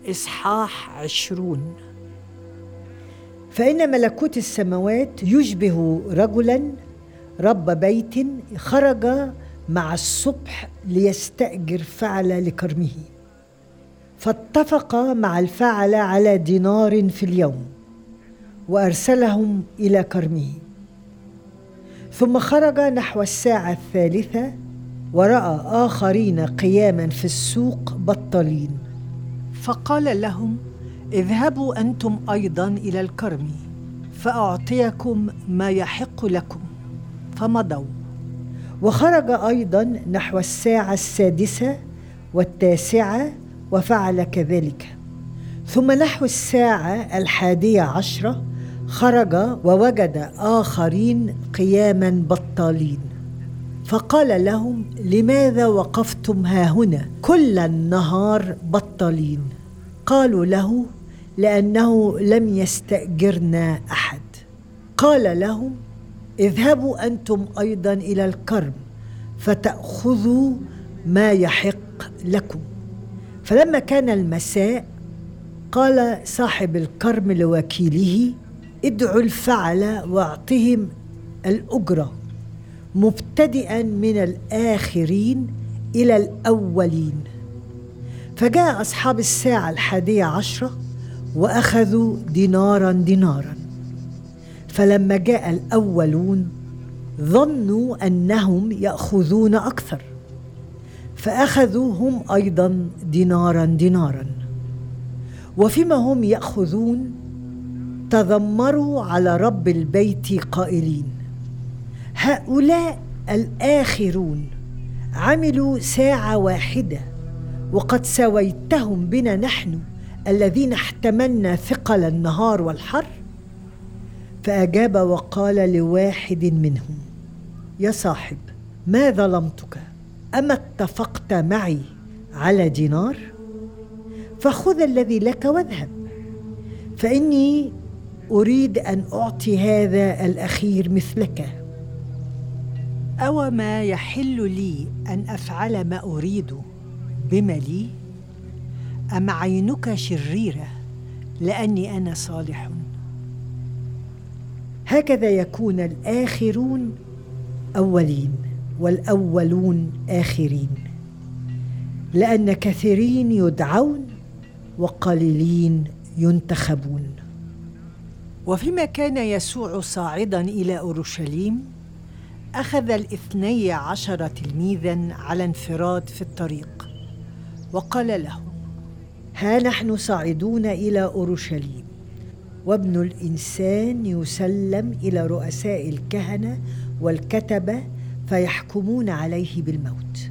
إصحاح 20. فإن ملكوت السماوات يشبه رجلا رب بيت خرج مع الصبح ليستأجر فعل لكرمه، فاتفق مع الفعل على دينار في اليوم، وأرسلهم إلى كرمه. ثم خرج نحو الساعة 3 ورأى آخرين قياما في السوق بطالين، فقال لهم: اذهبوا أنتم أيضا إلى الكرم، فأعطيكم ما يحق لكم. فمضوا. وخرج أيضا نحو الساعة 6 و9 وفعل كذلك. ثم نحو الساعة 11 خرج ووجد آخرين قياما بطالين، فقال لهم: لماذا وقفتم هاهنا كل النهار بطالين؟ قالوا له: لأنه لم يستأجرنا أحد. قال لهم: اذهبوا أنتم أيضا إلى الكرم فتأخذوا ما يحق لكم. فلما كان المساء قال صاحب الكرم لوكيله: ادعوا الفعل واعطهم الأجرة، مبتدئا من الآخرين إلى الأولين. فجاء أصحاب الساعة 11 وأخذوا دينارا. فلما جاء الأولون ظنوا أنهم يأخذون أكثر، فأخذوا هم أيضا دينارا. وفيما هم يأخذون تذمروا على رب البيت قائلين: هؤلاء الآخرون عملوا ساعة واحدة، وقد سويتهم بنا نحن الذين احتملنا ثقل النهار والحر. فأجاب وقال لواحد منهم: يا صاحب، ما ظلمتك؟ أما اتفقت معي على دينار؟ فخذ الذي لك واذهب، فإني أريد أن أعطي هذا الأخير مثلك. أو ما يحل لي أن أفعل ما أريد بما لي؟ أم عينك شريرة لأني أنا صالح؟ هكذا يكون الآخرون أولين والأولون آخرين، لأن كثيرين يدعون وقليلين ينتخبون. وفيما كان يسوع صاعدا إلى أورشليم، أخذ 12 تلميذا على انفراد في الطريق، وقال لهم: ها نحن صاعدون إلى أورشليم، وابن الإنسان يسلم إلى رؤساء الكهنة والكتبة، فيحكمون عليه بالموت،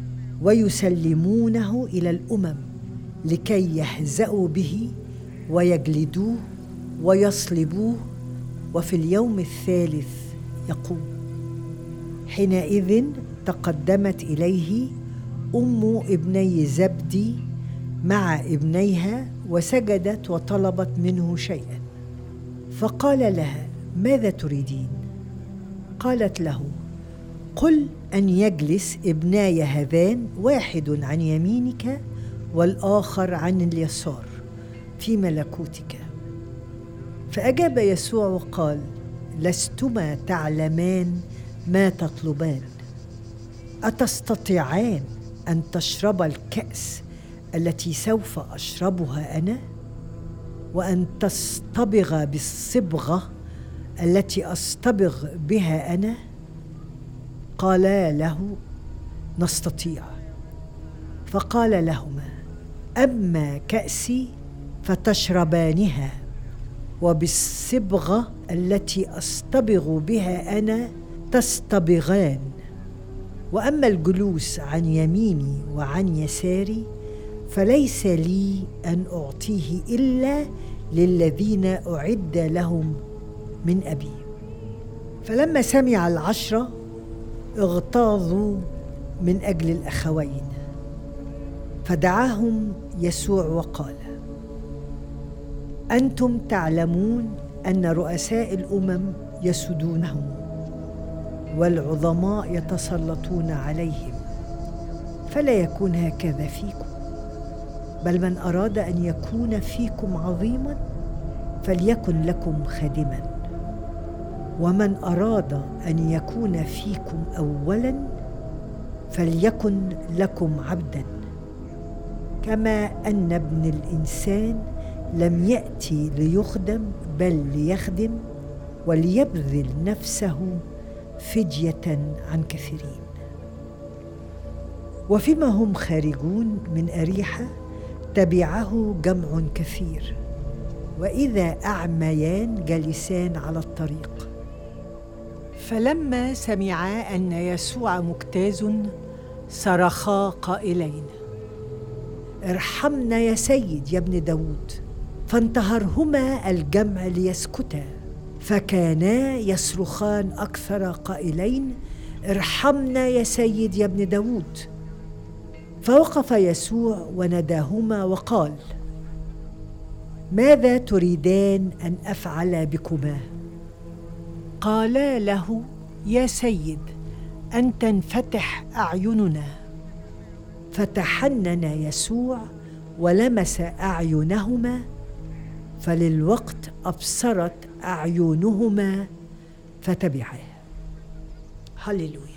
ويسلمونه إلى الأمم لكي يهزأوا به ويجلدوه ويصلبوه، وفي اليوم الثالث يقوم. حينئذ تقدمت إليه أم ابني زبدي مع ابنيها، وسجدت وطلبت منه شيئا. فقال لها: ماذا تريدين؟ قالت له: قل أن يجلس ابناي هذان، واحد عن يمينك والآخر عن اليسار في ملكوتك. فأجاب يسوع وقال: لستما تعلمان ما تطلبان. أتستطيعان أن تشرب الكأس التي سوف أشربها أنا، وأن تصطبغ بالصبغة التي أصطبغ بها أنا؟ قالا له: نستطيع. فقال لهما: أما كأسي فتشربانها، وبالصبغة التي أصطبغ بها أنا تصطبغان، وأما الجلوس عن يميني وعن يساري فليس لي أن أعطيه إلا للذين أعد لهم من أبي. فلما سمع 10 اغتاظوا من أجل الأخوين، فدعاهم يسوع وقال: أنتم تعلمون أن رؤساء الأمم يسودونهم، والعظماء يتسلطون عليهم، فلا يكون هكذا فيكم. بل من أراد أن يكون فيكم عظيما فليكن لكم خادما، ومن أراد أن يكون فيكم أولا فليكن لكم عبدا، كما أن ابن الإنسان لم يأتي ليخدم بل ليخدم وليبذل نفسه فدية عن كثيرين. وفيما هم خارجون من أريحة تبعه جمع كثير، وإذا أعميان جالسان على الطريق. فلما سمعا أن يسوع مجتاز صرخا قائلين: ارحمنا يا سيد يا ابن داود. فانتهرهما الجمع ليسكتا، فكانا يصرخان أكثر قائلين: ارحمنا يا سيد يا ابن داود. فوقف يسوع وناداهما وقال: ماذا تريدان أن أفعل بكما؟ قالا له: يا سيد، أن تنفتح أعيننا. فتحنن يسوع ولمس أعينهما، فللوقت أبصرت أعينهما فتبعاه. هللويا.